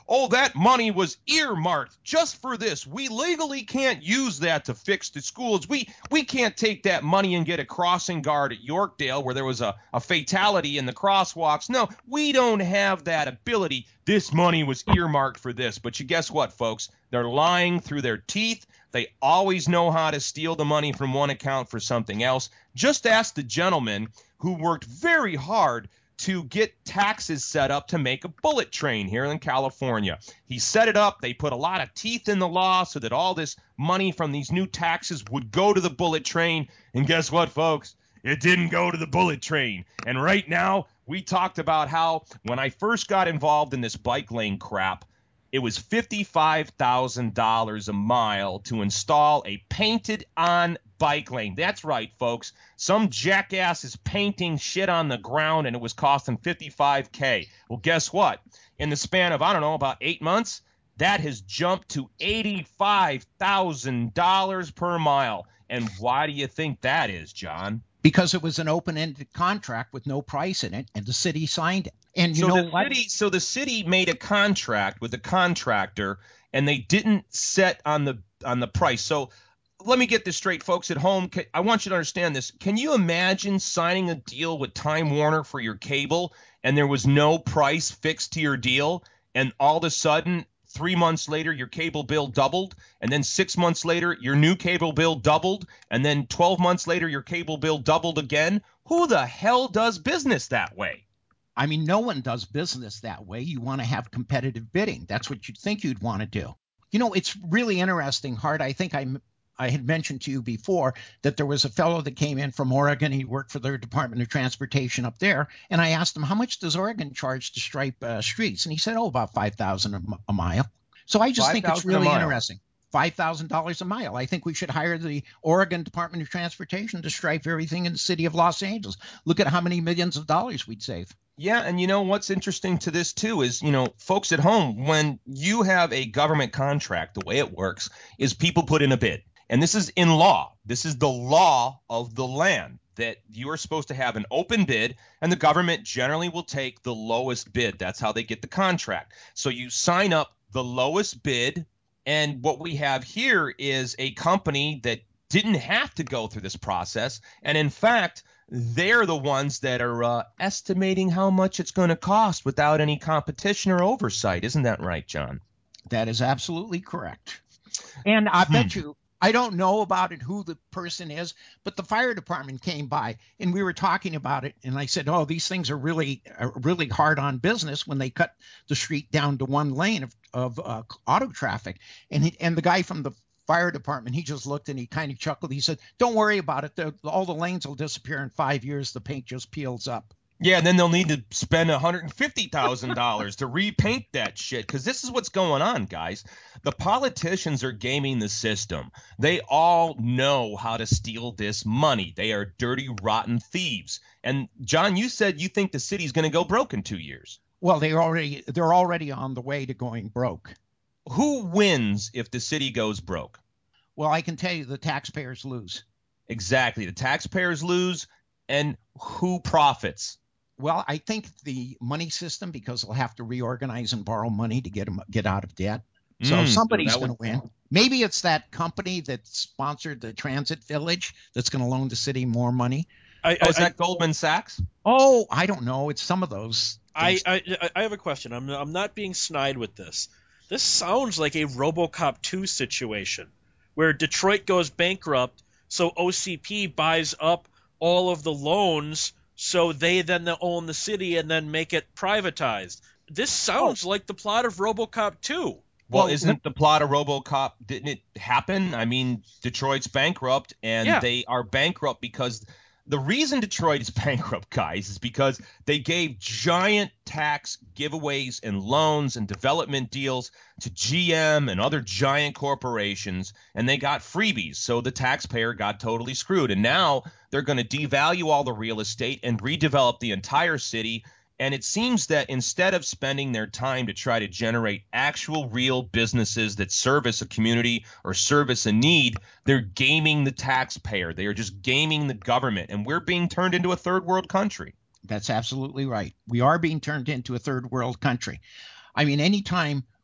oh, that money was earmarked just for this. We legally can't use that to fix the schools. We we can't take that money and get a crossing guard at Yorkdale where there was a, a fatality in the crosswalks. No, we don't have that ability. This money was earmarked for this. But you guess what, folks? They're lying through their teeth. They always know how to steal the money from one account for something else. Just ask the gentleman who worked very hard to get taxes set up to make a bullet train here in California. He set it up. They put a lot of teeth in the law so that all this money from these new taxes would go to the bullet train. And guess what, folks? It didn't go to the bullet train. And right now, we talked about how when I first got involved in this bike lane crap, it was fifty-five thousand dollars a mile to install a painted-on bike lane. That's right, folks. Some jackass is painting shit on the ground, and it was costing fifty-five K. Well, guess what? In the span of, I don't know, about eight months, that has jumped to eighty-five thousand dollars per mile. And why do you think that is, John? Because it was an open-ended contract with no price in it, and the city signed it. And you so know the what? City, so the city made a contract with the contractor, and they didn't set on the on the price. So let me get this straight, folks at home. I want you to understand this. Can you imagine signing a deal with Time Warner for your cable, and there was no price fixed to your deal, and all of a sudden, three months later, your cable bill doubled, and then six months later, your new cable bill doubled, and then twelve months later, your cable bill doubled again? Who the hell does business that way? I mean, no one does business that way. You want to have competitive bidding. That's what you'd think you'd want to do. You know, it's really interesting, Hart. I think I I had mentioned to you before that there was a fellow that came in from Oregon. He worked for their Department of Transportation up there. And I asked him, how much does Oregon charge to stripe uh, streets? And he said, oh, about five thousand dollars a mile. So I just think it's really interesting. five thousand dollars a mile. I think we should hire the Oregon Department of Transportation to stripe everything in the city of Los Angeles. Look at how many millions of dollars we'd save. Yeah, and you know what's interesting to this too is, you know, folks at home, when you have a government contract, the way it works is people put in a bid. And this is in law. This is the law of the land, that you are supposed to have an open bid, and the government generally will take the lowest bid. That's how they get the contract. So you sign up the lowest bid, and what we have here is a company that didn't have to go through this process. And in fact, they're the ones that are uh, estimating how much it's going to cost without any competition or oversight. Isn't that right, John? That is absolutely correct. And I Hmm. bet you, I don't know about it, who the person is, but the fire department came by and we were talking about it. And I said, oh, these things are really, uh, really hard on business when they cut the street down to one lane of, of uh, auto traffic. And he, and the guy from the fire department, he just looked and he kind of chuckled. He said, don't worry about it. The, all the lanes will disappear in five years. The paint just peels up. Yeah, and then they'll need to spend one hundred fifty thousand dollars to repaint that shit, because this is what's going on, guys. The politicians are gaming the system. They all know how to steal this money. They are dirty, rotten thieves. And, John, you said you think the city's going to go broke in two years. Well, they already, they're already on the way to going broke. Who wins if the city goes broke? Well, I can tell you the taxpayers lose. Exactly. The taxpayers lose, and who profits? Well, I think the money system, because they'll have to reorganize and borrow money to get them get out of debt. So Mm, so somebody's that going to would- win. Maybe it's that company that sponsored the transit village that's going to loan the city more money. I, Oh, is I, that Goldman Sachs? Oh, I don't know. It's some of those. I, things. I, I have a question. I'm, I'm not being snide with this. This sounds like a RoboCop two situation where Detroit goes bankrupt, so O C P buys up all of the loans, so they then own the city and then make it privatized. This sounds like the plot of RoboCop two. Well, Well, isn't the plot of RoboCop, didn't it happen? I mean, Detroit's bankrupt, and Yeah. they are bankrupt because the reason Detroit is bankrupt, guys, is because they gave giant tax giveaways and loans and development deals to G M and other giant corporations, and they got freebies. So the taxpayer got totally screwed. And now they're going to devalue all the real estate and redevelop the entire city. And it seems that instead of spending their time to try to generate actual real businesses that service a community or service a need, they're gaming the taxpayer. They are just gaming the government. And we're being turned into a third world country. That's absolutely right. We are being turned into a third world country. I mean, anytime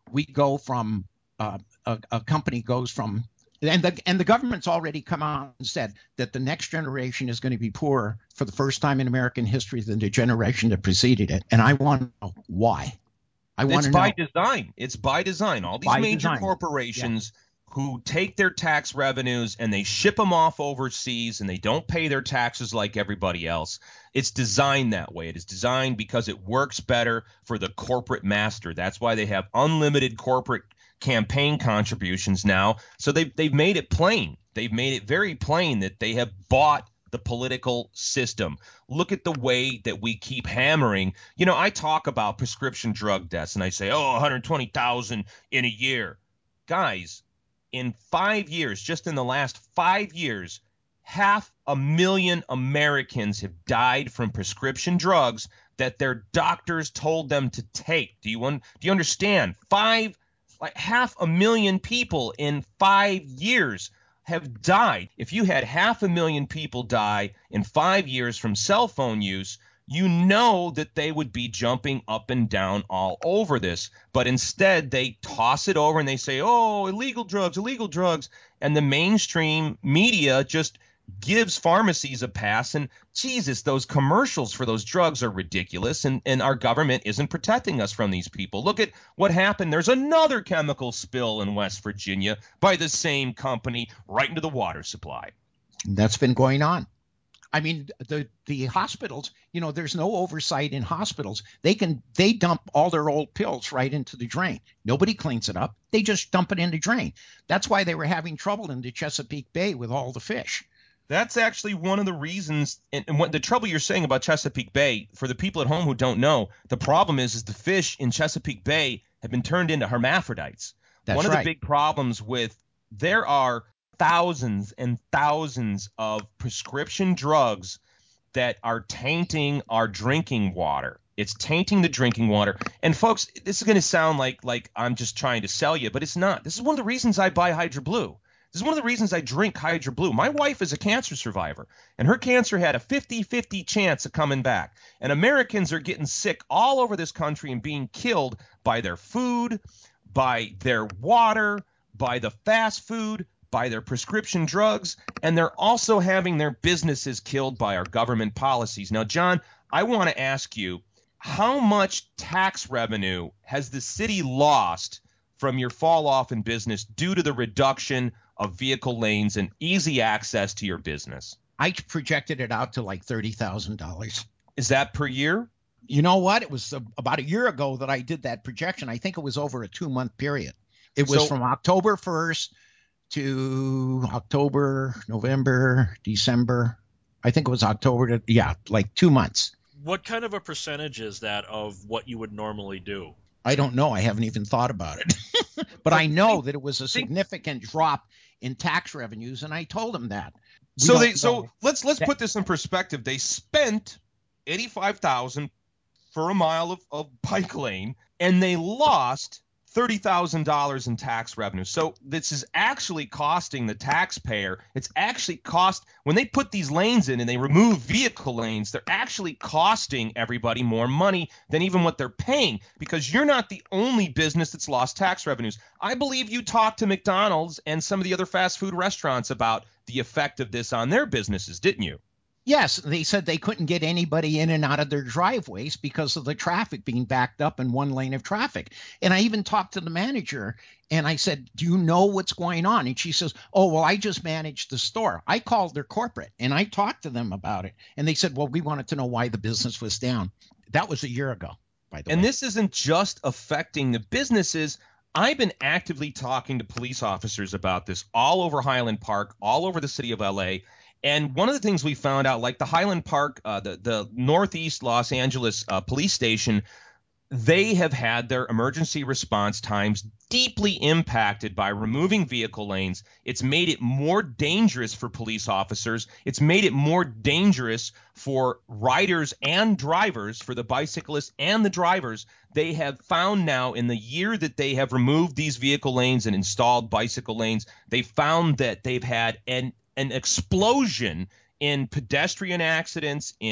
we go from uh, a, a company goes from and the and the government's already come out and said that the next generation is going to be poorer for the first time in American history than the generation that preceded it. And I want to know why. I want It's to by know. design. It's by design. All these By major design. corporations who take their tax revenues and they ship them off overseas and they don't pay their taxes like everybody else. It's designed that way. It is designed because it works better for the corporate master. That's why they have unlimited corporate campaign contributions now. So they've, they've made it plain. They've made it very plain that they have bought the political system. Look at the way that we keep hammering. You know, I talk about prescription drug deaths and I say, oh, one hundred twenty thousand in a year. Guys, in five years, just in the last five years, half a million Americans have died from prescription drugs that their doctors told them to take. Do you un- do you understand? Five, like half a million people in five years have died. If you had half a million people die in five years from cell phone use, you know that they would be jumping up and down all over this. But instead, they toss it over and they say, oh, illegal drugs, illegal drugs. And the mainstream media just gives pharmacies a pass. And Jesus, those commercials for those drugs are ridiculous. And, and our government isn't protecting us from these people. Look at what happened. There's another chemical spill in West Virginia by the same company right into the water supply. That's been going on. I mean, the the hospitals, you know, there's no oversight in hospitals. They can they dump all their old pills right into the drain. Nobody cleans it up. They just dump it in the drain. That's why they were having trouble in the Chesapeake Bay with all the fish. That's actually one of the reasons, and, and what the trouble you're saying about Chesapeake Bay, for the people at home who don't know, the problem is, is the fish in Chesapeake Bay have been turned into hermaphrodites. That's one of right. the big problems with, there are thousands and thousands of prescription drugs that are tainting our drinking water. It's tainting the drinking water. And folks, this is going to sound like like I'm just trying to sell you, but it's not. This is one of the reasons I buy Hydro Blue. This is one of the reasons I drink Hydro Blue. My wife is a cancer survivor, and her cancer had a fifty-fifty chance of coming back. And Americans are getting sick all over this country and being killed by their food, by their water, by the fast food, by their prescription drugs, and they're also having their businesses killed by our government policies. Now, John, I want to ask you, how much tax revenue has the city lost from your fall off in business due to the reduction of vehicle lanes and easy access to your business? I projected it out to like thirty thousand dollars. Is that per year? You know what? It was about a year ago that I did that projection. I think it was over a two-month period. It was So- from October first to October, November, December. I think it was October to, yeah, like two months. What kind of a percentage is that of what you would normally do? I don't know. I haven't even thought about it. But I know that it was a significant drop in tax revenues, and I told them that. We So don't they so know. let's let's That- put this in perspective. They spent eighty-five thousand for a mile of, of bike lane, and they lost thirty thousand dollars in tax revenue. So this is actually costing the taxpayer. It's actually cost when they put these lanes in and they remove vehicle lanes, they're actually costing everybody more money than even what they're paying, because you're not the only business that's lost tax revenues. I believe you talked to McDonald's and some of the other fast food restaurants about the effect of this on their businesses, didn't you? Yes, they said they couldn't get anybody in and out of their driveways because of the traffic being backed up in one lane of traffic. And I even talked to the manager and I said, do you know what's going on? And she says, oh, well, I just managed the store. I called their corporate and I talked to them about it. And they said, well, we wanted to know why the business was down. That was a year ago, by the And way. this isn't just affecting the businesses. I've been actively talking to police officers about this all over Highland Park, all over the city of L A. And one of the things we found out, like the Highland Park, uh, the, the Northeast Los Angeles uh, police station, they have had their emergency response times deeply impacted by removing vehicle lanes. It's made it more dangerous for police officers. It's made it more dangerous for riders and drivers, for the bicyclists and the drivers. They have found now, in the year that they have removed these vehicle lanes and installed bicycle lanes, they found that they've had an an explosion in pedestrian accidents, in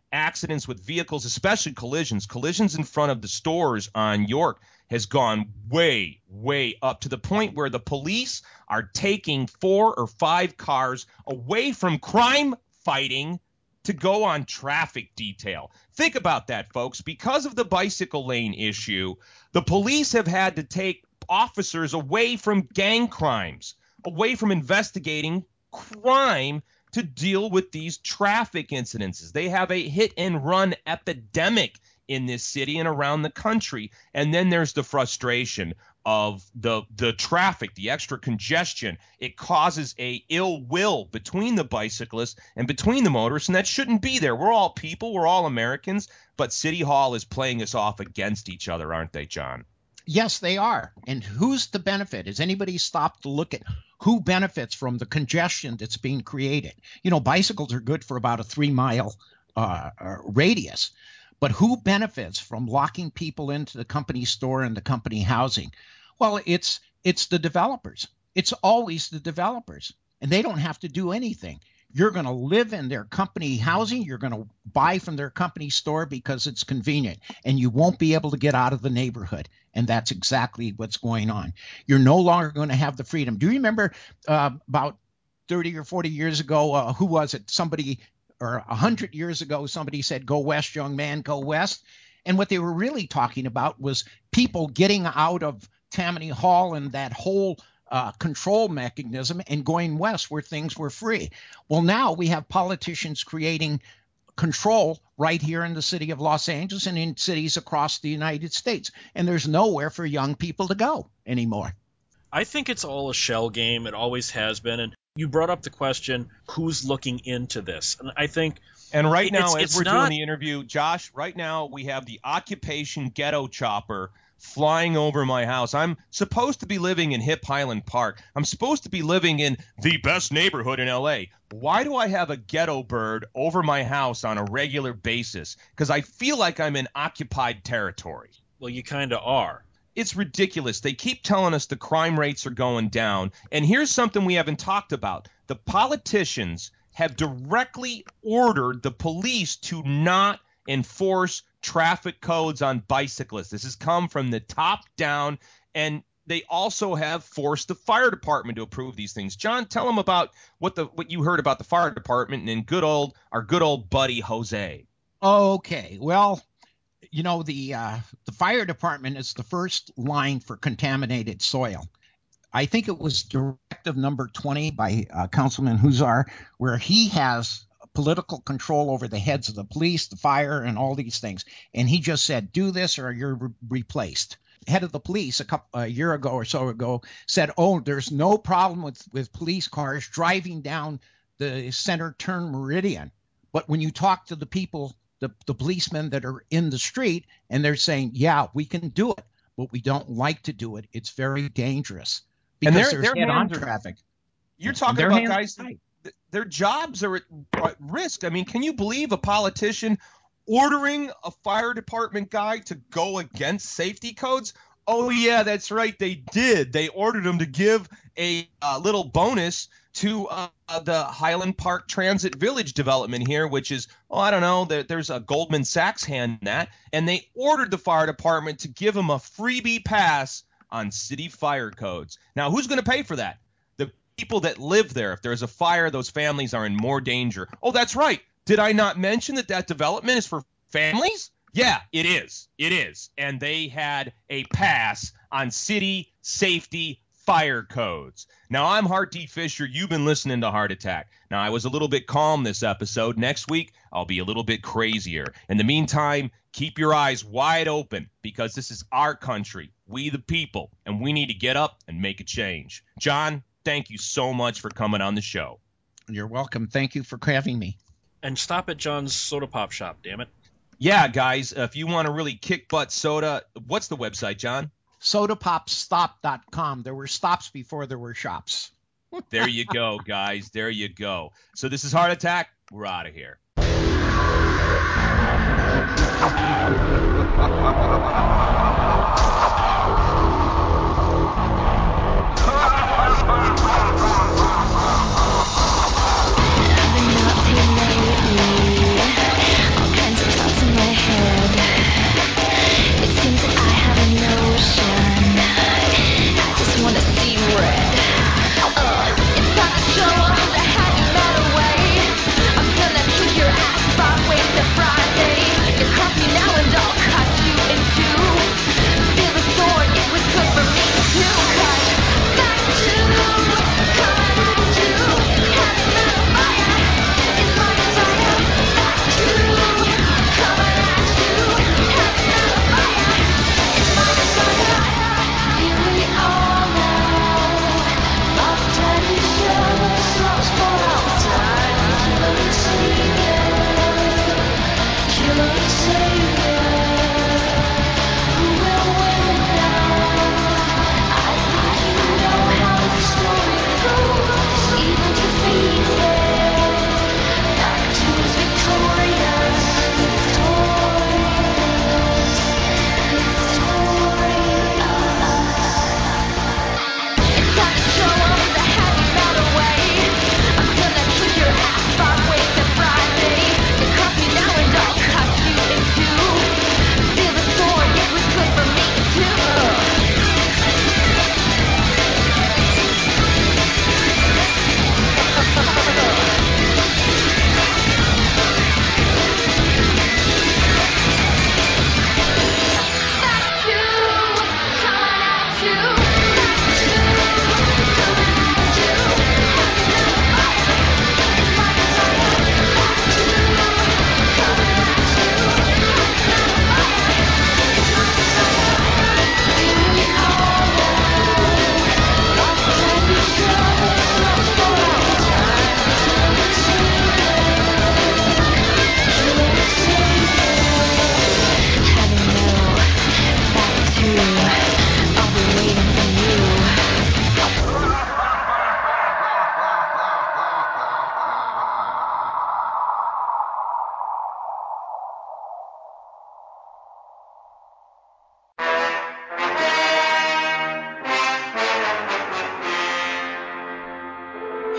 accidents with vehicles, especially collisions, collisions in front of the stores on York has gone way, way up to the point where the police are taking four or five cars away from crime fighting to go on traffic detail. Think about that, folks. Because of the bicycle lane issue, the police have had to take officers away from gang crimes, away from investigating crime to deal with these traffic incidences. They have a hit and run epidemic in this city and around the country. And then there's the frustration of the the traffic, the extra congestion. It causes a ill will between the bicyclists and between the motorists, and that shouldn't be there. We're all people, we're all Americans, but City Hall is playing us off against each other, aren't they, John? Yes, they are. And who's the benefit? Has anybody stopped to look at who benefits from the congestion that's being created? You know, bicycles are good for about a three mile uh, uh, radius, but who benefits from locking people into the company store and the company housing? Well, it's it's the developers. It's always the developers, and they don't have to do anything. You're going to live in their company housing. You're going to buy from their company store because it's convenient, and you won't be able to get out of the neighborhood. And that's exactly what's going on. You're no longer going to have the freedom. Do you remember uh, about thirty or forty years ago, uh, who was it? Somebody, or one hundred years ago, somebody said, "Go west, young man, go west." And what they were really talking about was people getting out of Tammany Hall and that whole Uh, control mechanism and going west where things were free. Well, now we have politicians creating control right here in the city of Los Angeles and in cities across the United States. And there's nowhere for young people to go anymore. I think it's all a shell game. It always has been. And you brought up the question, who's looking into this? And I think And right now, it's, as it's we're not... doing the interview, Josh, right now we have the occupation ghetto chopper flying over my house. I'm supposed to be living in hip Highland Park. I'm supposed to be living in the best neighborhood in L A. Why do I have a ghetto bird over my house on a regular basis? Because I feel like I'm in occupied territory. Well, you kind of are. It's ridiculous. They keep telling us the crime rates are going down. And here's something we haven't talked about. The politicians have directly ordered the police to not enforce traffic codes on bicyclists. This has come from the top down, and they also have forced the fire department to approve these things. John, tell them about what the what you heard about the fire department and good old our good old buddy Jose. Okay, well, you know, the uh, the fire department is the first line for contaminated soil. I think it was directive number twenty by uh, Councilman Huszar, where he has political control over the heads of the police, the fire, and all these things. And he just said, do this or you're re- replaced. Head of the police a couple a year ago or so ago said, oh, there's no problem with, with police cars driving down the center turn meridian. But when you talk to the people, the, the policemen that are in the street, and they're saying, yeah, we can do it, but we don't like to do it. It's very dangerous because and there's head-on traffic. You're talking about guys, their jobs are at risk. I mean, can you believe a politician ordering a fire department guy to go against safety codes? Oh, yeah, that's right. They did. They ordered him to give a uh, little bonus to uh, the Highland Park Transit Village development here, which is, oh, I don't know, there, there's a Goldman Sachs hand in that. And they ordered the fire department to give him a freebie pass on city fire codes. Now, who's going to pay for that? The people that live there. If there's a fire, those families are in more danger. Oh, that's right. Did I not mention that that development is for families? Yeah, it is. It is. And they had a pass on city safety fire codes. Now, I'm Hart D. Fisher. You've been listening to Heart Attack. Now, I was a little bit calm this episode. Next week, I'll be a little bit crazier. In the meantime, keep your eyes wide open because this is our country, we the people, and we need to get up and make a change. John, thank you so much for coming on the show. You're welcome. Thank you for having me. And stop at John's Soda Pop Shop, damn it. Yeah, guys, if you want to really kick butt soda, what's the website, John? soda pop stop dot com. There were stops before there were shops. There you go, guys. There you go. So this is Heart Attack. We're out of here. Not too late. Okay.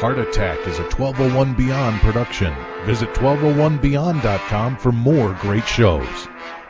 Heart Attack is a twelve oh one Beyond production. Visit twelve oh one beyond dot com for more great shows.